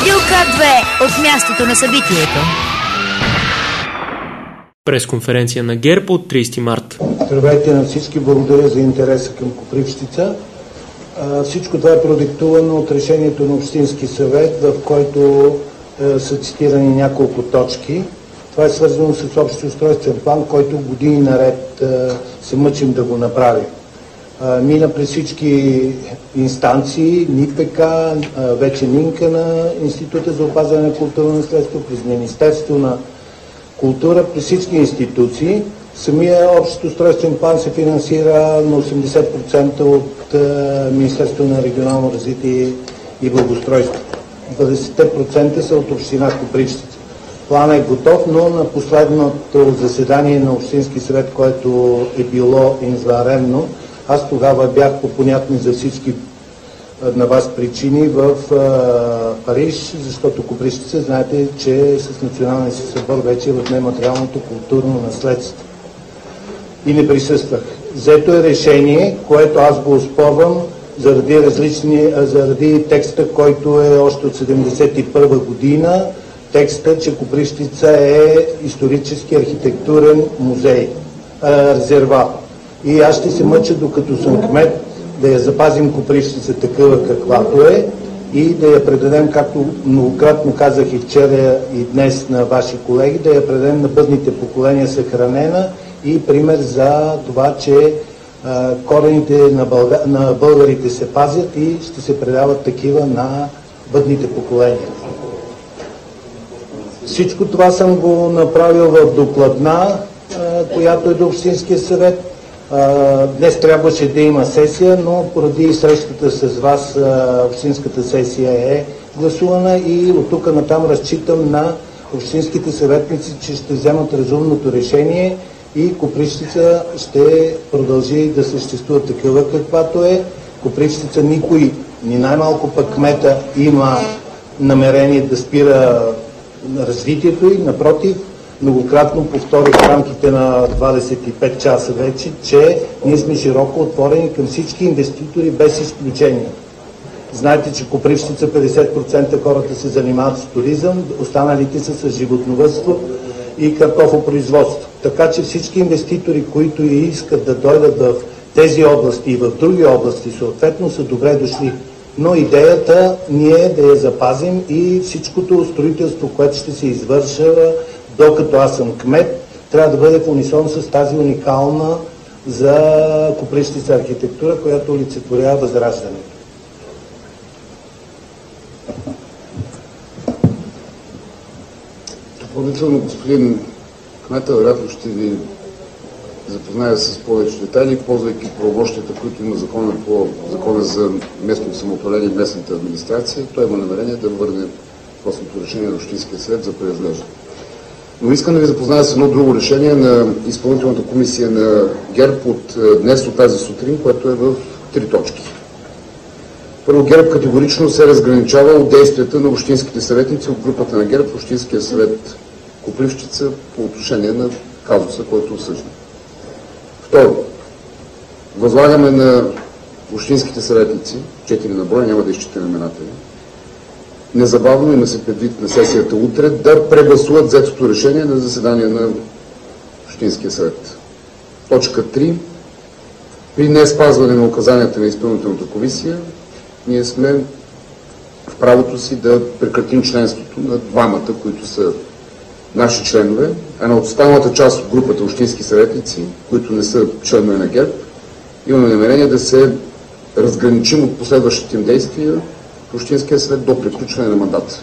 Радио К2 от мястото на събитието. Пресконференция на ГЕРБ от 30 март. Здравейте на всички, благодаря за интереса към Копривщица. Всичко това е продиктувано от решението на Общински съвет, в който са цитирани няколко точки. Това е свързано с общи устройствен план, който години наред се мъчим да го направим. Мина през всички инстанции, НИПК, вече НИНКА на Института за опазване на културно наследство, през Министерство на култура, през всички институции. Самия общ устройствен план се финансира на 80% от Министерство на регионално развитие и благоустройство. 20% са от община Копривщица. Планът е готов, но на последното заседание на Общински съвет, което е било извънредно, аз тогава бях по понятни за всички на вас причини в Париж, защото Копривщица, знаете, че с националния си събор вече е в нематериалното културно наследство. И не присъствах. Взето е решение, което аз го оспорвам заради текста, който е още от 1971 година, текста, че Копривщица е исторически архитектурен музей, резерват. И аз ще се мъча, докато съм кмет, да я запазим Копривщица такава каквато е и да я предадем, както многократно казах и вчера и днес на ваши колеги, да я предадем на бъдните поколения съхранена и пример за това, че корените на българите се пазят и ще се предават такива на бъдните поколения. Всичко това съм го направил в докладна, която е до Общинския съвет. Днес трябваше да има сесия, но поради срещата с вас общинската сесия е гласувана и от тук натам разчитам на общинските съветници, че ще вземат разумното решение и Копривщица ще продължи да съществува такава каквато е. Копривщица никой, ни най-малко пък кмета, има намерение да спира развитието и напротив, многократно повторих в рамките на 25 часа вече, че ние сме широко отворени към всички инвеститори без изключение. Знаете, че Копривщица 50% хората се занимават с туризъм, останалите са с животновъдство и картофопроизводство. Така че всички инвеститори, които искат да дойдат в тези области и в други области, съответно са добре дошли. Но идеята ние да я запазим и всичкото строителство, което ще се извършва, докато аз съм кмет, трябва да бъде в унисон с тази уникална за Копривщица архитектура, която олицетворява възраждането. Допълнително, господин кмета, вероятно ще ви запозная с повече детайли, ползвайки правомощията, които има закона за местното самоуправление и местната администрация. Той има намерение да върне въпросното решение на Общинския съвет за преразглеждане. Но искам да ви запозная с едно друго решение на изпълнителната комисия на ГЕРБ от днес, от тази сутрин, което е в 3 точки. Първо, ГЕРБ категорично се разграничава от действията на общинските съветници от групата на ГЕРБ в Общинския съвет Копривщица по отношение на казуса, който осъжда. Второ, възлагаме на общинските съветници, 4 на брой, няма да изчитам имената, незабавно, има се предвид на сесията утре, да прегласуват взетото решение на заседание на Общинския съвет. Точка 3. При не спазване на указанията на изпълнителната комисия, ние сме в правото си да прекратим членството на двамата, които са наши членове, а на останалата част от групата общински съветници, които не са членове на ГЕРБ, имаме намерение да се разграничим от последващите им действия в Общинския съвет до приключване на мандата.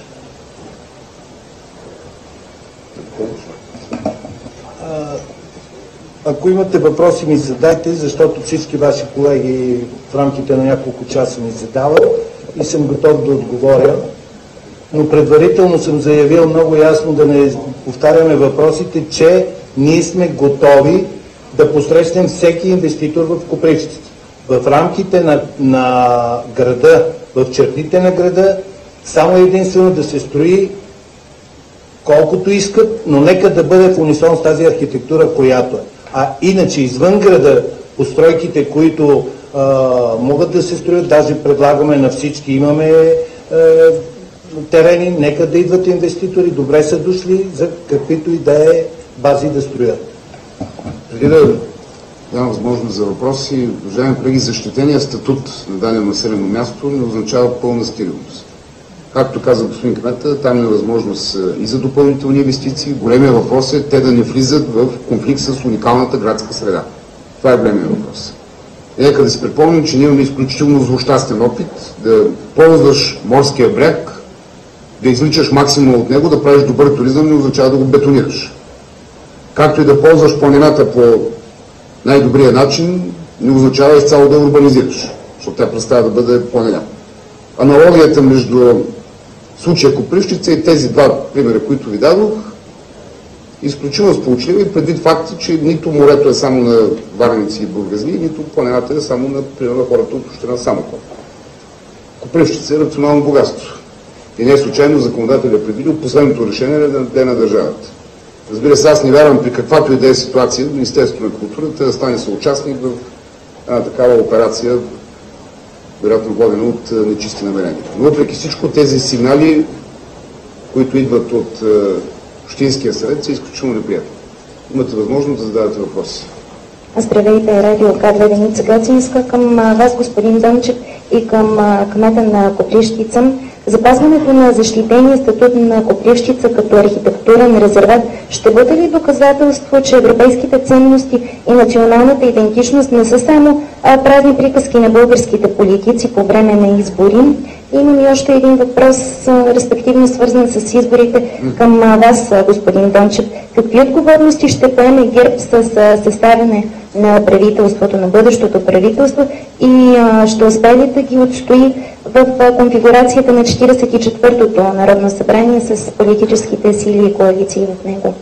Ако имате въпроси, ми задайте, защото всички ваши колеги в рамките на няколко часа ми задават и съм готов да отговоря. Но предварително съм заявил много ясно, да не повтаряме въпросите, че ние сме готови да посрещнем всеки инвеститор в Копривщица. В рамките на града, в чертите на града, само единствено да се строи колкото искат, но нека да бъде в унисон с тази архитектура, която е. А иначе извън града, постройките, които могат да се строят, даже предлагаме на всички, имаме терени, нека да идват инвеститори, добре са дошли за каквито и да е бази да строят. Преди да дам възможност за въпроси, уважаеми колеги, защитения статут на дадено населено място не означава пълна стерилност. Както каза господин кмета, там е възможност и за допълнителни инвестиции. Големия въпрос е те да не влизат в конфликт с уникалната градска среда. Това е големия въпрос. Нека да си припомним, че ние имаме изключително злощастен опит да ползваш морския бряг, да извличаш максимум от него, да правиш добър туризъм, не означава да го бетонираш. Както и да ползваш планината по най-добрия начин, не означава изцяло да урбанизираш, защото тя представя да бъде планина. Аналогията между случая Копривщица и тези два примера, които ви дадох, изключително сполучлива и предвид факта, че нито морето е само на варници и бургазли, нито планината е само на, примерно, хората от община Самоков. Копривщица е национално богатство. И не е случайно законодателят е предвидил последното решение да е на държавата. Разбира се, аз не вярвам при каквато и да е ситуация Министерството на културата да стане съучастник в една такава операция, вероятно водена от нечисти намерения. Но въпреки всичко тези сигнали, които идват от Общинския съвет, са изключително неприятни. Имате възможност да зададете въпроси. Здравейте, радио К2 Деница Гацинска. Към вас, господин Дончев, и към кмета на Копривщица. Запазването на защитения статут на Копривщица като архитектурен резерват ще бъде ли доказателство, че европейските ценности и националната идентичност не са само празни приказки на българските политици по време на избори? Имам и още един въпрос, респективно свързан с изборите към вас, господин Дончев. Какви отговорности ще поеме ГЕРБ с съставяне на правителството, на бъдещото правителство и ще успее ли да ги отстои в конфигурацията на 44-тото Народно събрание с политическите сили и коалиции в него?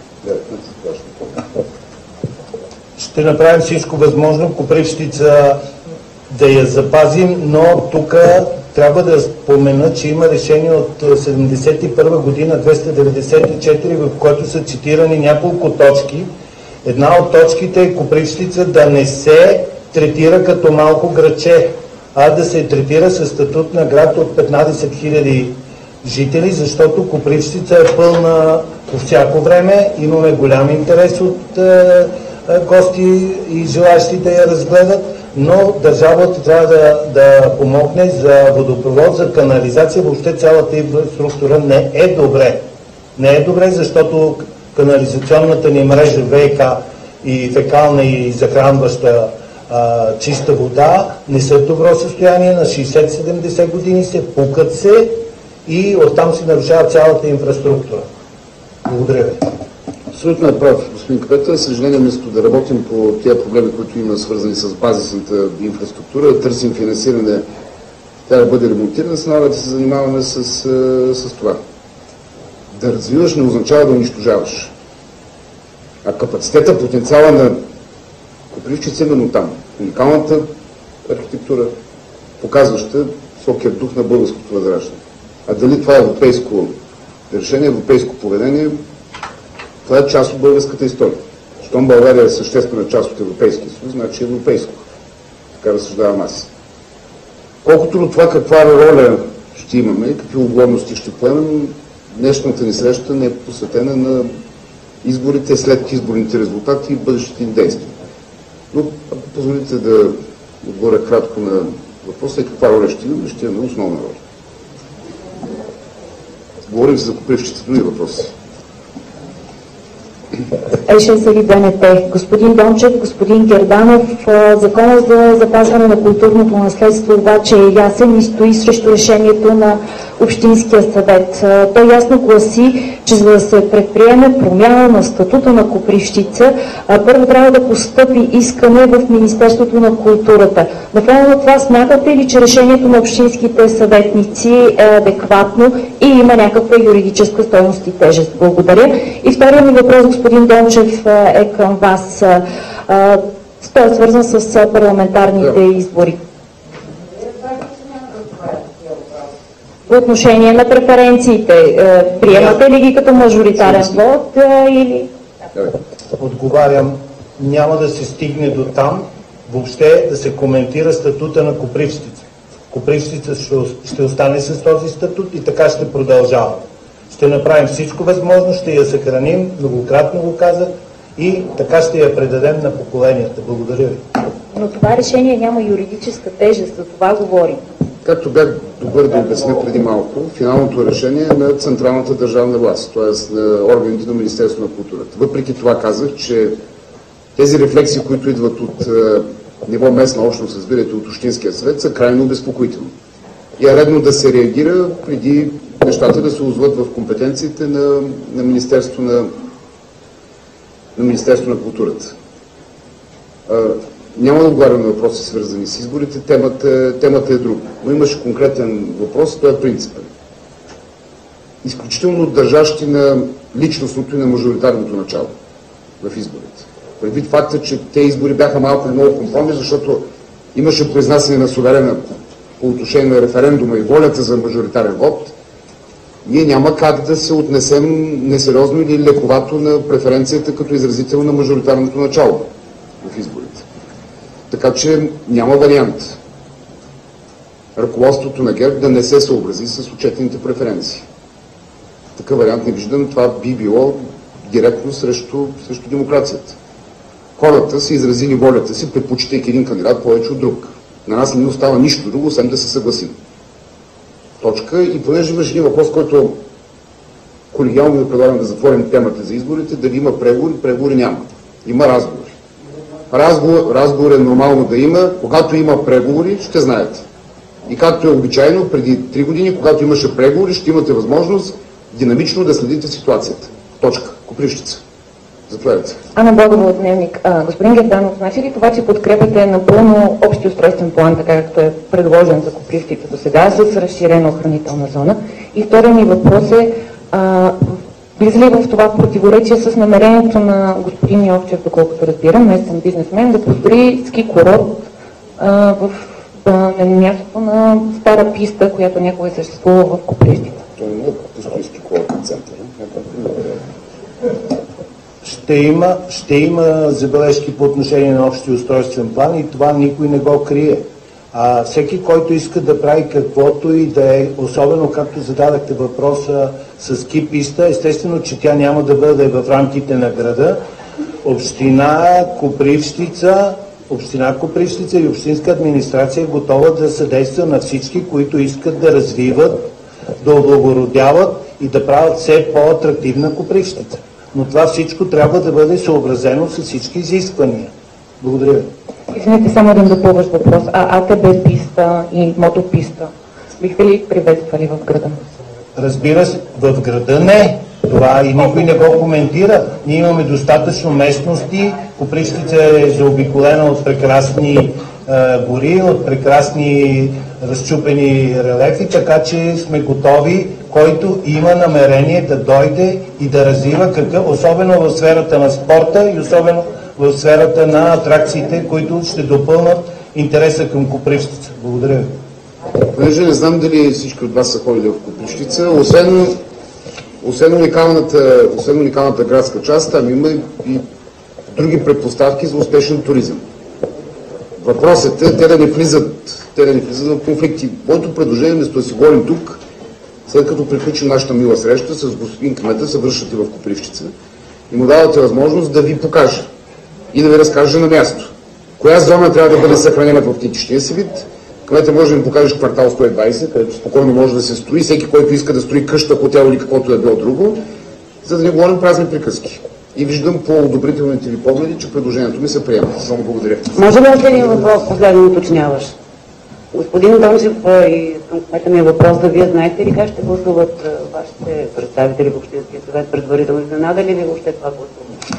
Ще направим всичко възможно Копривщица да я запазим, но тук трябва да спомена, че има решение от 1971 година 294, в което са цитирани няколко точки. Една от точките е Копривщица да не се третира като малко градче, а да се третира със статут на град от 15 000 жители, защото Копривщица е пълна по всяко време. Имаме голям интерес от гости и желащи да я разгледат, но държавата трябва да помогне за водопровод, за канализация. Въобще цялата инфраструктура не е добре. Не е добре, защото канализационната ни мрежа ВиК и фекална и захранваща чиста вода не са в добро състояние. На 60-70 години се пукат се и оттам се нарушава цялата инфраструктура. Благодаря ви. Абсолютно е прав, господин кмета. Съжаление, вместо да работим по тези проблеми, които има свързани с базисната инфраструктура, да търсим финансиране, тя да бъде ремонтирана, се налага да се занимаваме с това. Да развиваш не означава да унищожаваш. А капацитета, потенциала на Копривщица е именно там. Уникалната архитектура, показваща високия дух на българското възраждане. А дали това е европейско решение, европейско поведение, това е част от българската история. Щом България е съществена част от Европейския съюз, значи европейско. Така разсъждавам аз. Колкото до това каква роля ще имаме и какви отговорности ще поемем, днешната ни среща не е посветена на изборите, след изборните резултати и бъдещите им действия. Но, ако позволите да отговоря кратко на въпроса и каква роля ще имаме, ще имаме основна роля. Говорим за Копривщица, други въпроси. Ешен Сали БНТ. Господин Дончев, господин Герданов, законът за запазване на културното наследство обаче е ясен и стои срещу решението на Общинския съвет. Той ясно гласи, че за да се предприеме промяна на статута на Копривщица, първо трябва да постъпи искане в Министерството на културата. На фона на това смятате ли, че решението на общинските съветници е адекватно и има някаква юридическа стойност и тежест? Благодаря. И втория ми въпрос, господин Дончев, е към вас. Той е свързан с парламентарните избори. По отношение на преференциите, приемате ли ги като мажоритарен вод или... Отговарям, няма да се стигне до там въобще да се коментира статута на Копривщица. Копривщица ще остане с този статут и така ще продължава. Ще направим всичко възможно, ще я съхраним, многократно го казах, и така ще я предадем на поколенията. Благодаря ви. Но това решение няма юридическа тежест, за това говорим. Както бях добър да обясня преди малко, финалното решение е на централната държавна власт, т.е. на органите на Министерството на културата. Въпреки това казах, че тези рефлексии, които идват от ниво местна общност, разбирате, от Общинския съвет, са крайно обезпокоителни. И е редно да се реагира преди нещата да се озват в компетенциите на Министерството на културата. Няма да отговарям на въпроси, свързани с изборите, темата е друга. Но имаше конкретен въпрос, той е принципен. Изключително държащи на личностното и на мажоритарното начало в изборите. Предвид факта, че те избори бяха малко или много компромис, защото имаше произнасяне на суверена по отношение на референдума и волята за мажоритарен вод, ние няма как да се отнесем несериозно или лековато на преференцията като изразител на мажоритарното начало в изборите. Така че няма вариант ръководството на ГЕРБ да не се съобрази с отчетените преференции. Такъв вариант не виждам. Това би било директно срещу демокрацията. Хората са изразили волята си, предпочитайки един кандидат повече от друг. На нас не остава нищо друго, освен да се съгласим. Точка. И понеже имаш един въпрос, който колегиално ви предлагам да затворим темата за изборите, дали има преговори няма. Има разговори. Разговор е нормално да има. Когато има преговори, ще знаете. И както е обичайно, преди 3 години, когато имаше преговори, ще имате възможност динамично да следите ситуацията. Точка. Копривщица. Заповядайте. Ана Богова от Дневник. Господин Герданов, значи ли това, че подкрепяте напълно общи устройствен план, така както е предложен за Копривщица до сега, с разширена охранителна зона? И втория ми въпрос е, влиза ли в това противоречие с намерението на господин Йовчев, доколкото разбирам, местен бизнесмен, да построи ски курорт на мястото на стара писта, която някога е съществува в Копривщица? Той не е построи ски курортен център. Ще има забележки по отношение на общия устройствен план и това никой не го крие. Всеки, който иска да прави каквото и да е, особено както зададахте въпроса с ски писта, естествено, че тя няма да бъде в рамките на града. Община Копривщица и общинска администрация е готова да съдейства на всички, които искат да развиват, да облагородяват и да правят все по-атрактивна Копривщица. Но това всичко трябва да бъде съобразено с всички изисквания. Благодаря ви. Извинете, само един допълващ въпрос. АТБ писта и мотописта, бихте ли приветствали в града? Разбира се, в града не. Това и никой не го коментира. Ние имаме достатъчно местности. Копривщица е заобиколена от прекрасни гори, от прекрасни разчупени релефи, така че сме готови, който има намерение да дойде и да развива особено в сферата на спорта и особено в сферата на атракциите, които ще допълнат интереса към Копривщица. Благодаря ви. Понеже не знам дали всички от вас са ходили в Копривщица, освен уникалната градска част, там има и други предпоставки за успешен туризъм. Въпросът е те да не влизат в конфликти. Моето предложение, вместо да си говорим тук, след като приключим нашата мила среща с господин кмета, се връщате в Копривщица и му давате възможност да ви покаже и да ви разкаже на място. Коя зона трябва да бъде съхранена в автентичния си вид? Кмета може да ви покаже квартал 120, където спокойно може да се строи, всеки, който иска да строи къща, хотел или каквото е било друго, за да не говорим празни приказки. И виждам по одобрителните ви погледи, че предложението ми се приема. Само благодаря. Може ли още един въпрос, последно уточняваш? Господин Дончев, и към кмета ми е въпрос да вие знаете ли как ще гласуват вашите представители в Общинския съвет? Предварително изненада ли ви въобще това гласуване?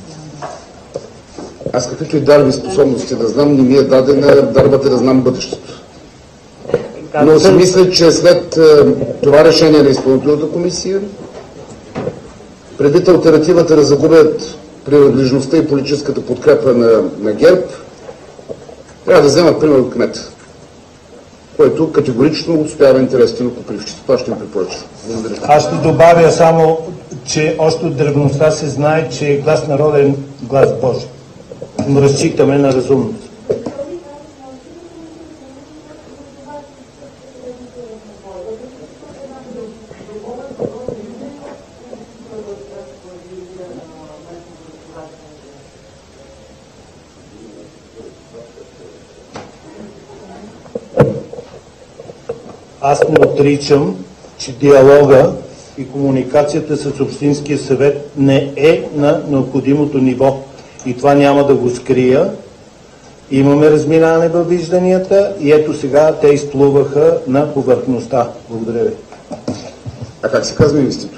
Аз каквито и дарби способности да знам, не ми е дадена дарбата да знам бъдещето. Но си мисля, че след това решение на изпълнителната комисия, предвид алтернативата да загубят принадлежността и политическата подкрепа на ГЕРБ, трябва да вземат пример от кмета, който категорично отстоява интересите на Копривщица. Това ще им препоръчам. Благодаря. Аз ще добавя само, че още от древността се знае, че глас народен, глас Божий. Разчитаме на разумност. аз не отричам, че диалога и комуникацията с Общинския съвет не е на необходимото ниво. И това няма да го скрия. Имаме разминаване във вижданията и ето сега те изплуваха на повърхността. Благодаря ви. А как се казва инвеститор?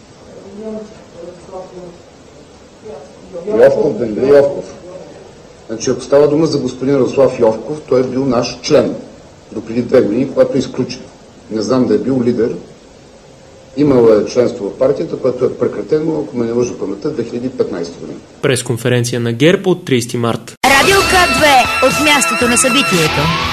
Йовков, Дендрей Йовков. Значи, ако става дума за господин Радослав Йовков, той е бил наш член до преди 2 години, когато е изключен. Не знам да е бил лидер. Имал е членство в партията, което е прекратено, ако ме не лъжа паметта, 2015 година. Пресконференция на ГЕРБ от 30 март. Радио К2 от мястото на събитието.